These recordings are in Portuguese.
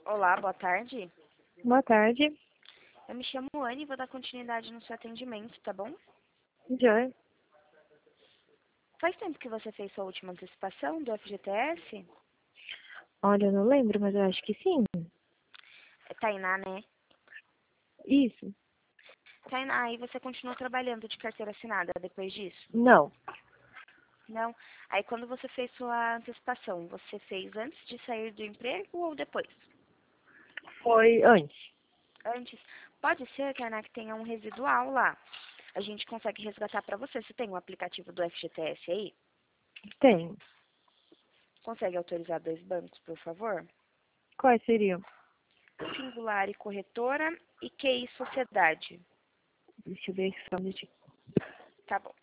Olá, boa tarde. Boa tarde. Eu me chamo Anne e vou dar continuidade no seu atendimento, tá bom? Joy. Faz tempo que você fez sua última antecipação do FGTS? Olha, eu não lembro, mas eu acho que sim. É Tainá, né? Isso. Tainá, aí você continuou trabalhando de carteira assinada depois disso? Não. Não? Aí quando você fez sua antecipação, você fez antes de sair do emprego ou depois? Foi antes. Antes. Pode ser, Tainá, que tenha um residual lá. A gente consegue resgatar pra você. Você tem o aplicativo do FGTS aí? Tem. Consegue autorizar 2 bancos, por favor? Quais seriam? Singular e Corretora e QI Sociedade. Deixa eu ver só um minutinho. Tá bom.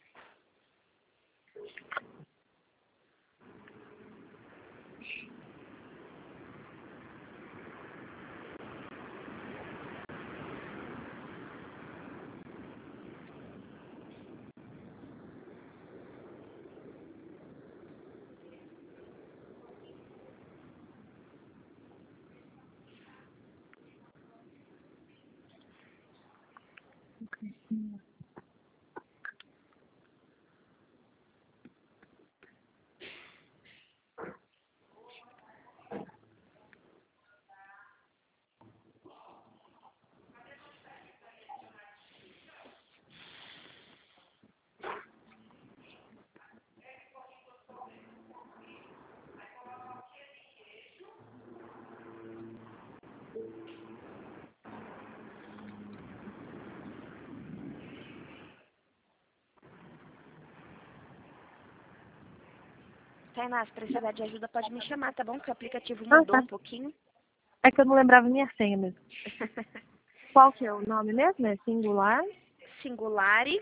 Tainá, se precisar de ajuda, pode me chamar, tá bom? Que o aplicativo Ah, mudou tá. um pouquinho. É que eu não lembrava minha senha mesmo. Qual que é o nome mesmo? É singular? Singulari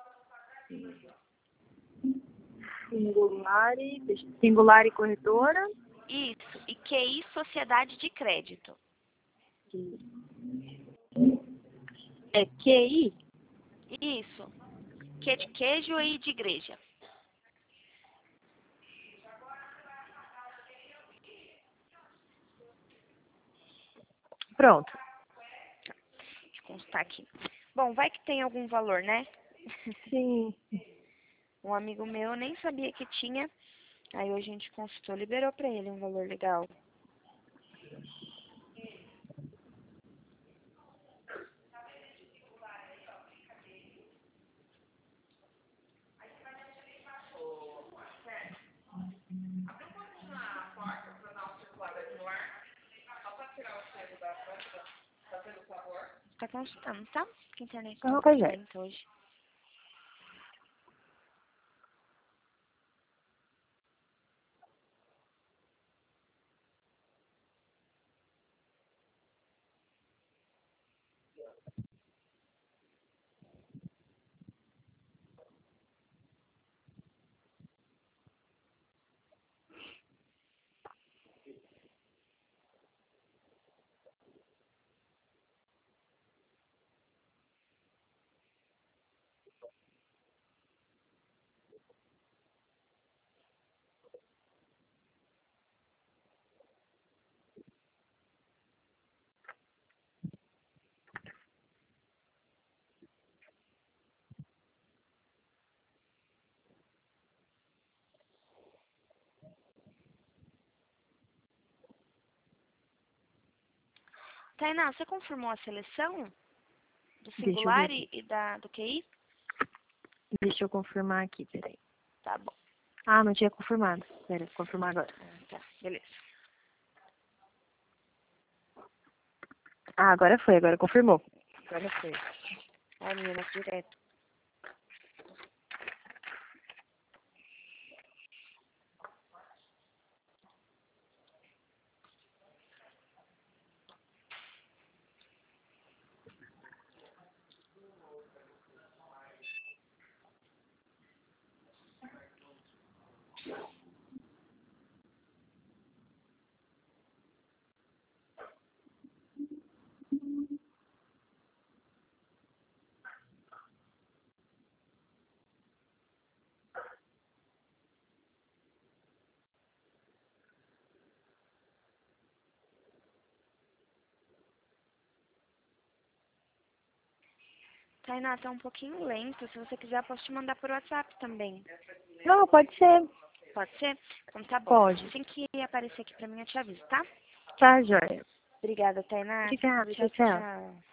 Singular e corretora? Isso. E QI Sociedade de Crédito. É QI? Isso. Q de queijo e de igreja. Pronto. Deixa eu constar aqui. Bom, vai que tem algum valor, né? Sim. Um amigo meu nem sabia que tinha. Aí hoje a gente consultou, liberou pra ele um valor legal. Tá consultando, tá? Que a internet tá um Ah, pois pouquinho é. lenta hoje. Tainá, você confirmou a seleção do Deixa eu ver Singular aqui. do QI? Deixa eu confirmar aqui, peraí. Tá bom. Ah, não tinha confirmado. Pera, vou confirmar agora. Tá, beleza. Ah, agora confirmou. Agora foi. Ai, menina, direto. Tainá, tá um pouquinho lento. Se você quiser, eu posso te mandar por WhatsApp também. Não, pode ser. Pode ser? Então tá bom. Pode. Assim que aparecer aqui pra mim, eu te aviso, tá? Tá, joia. Obrigada, Tainá. Obrigada, Tchau, tchau. tchau.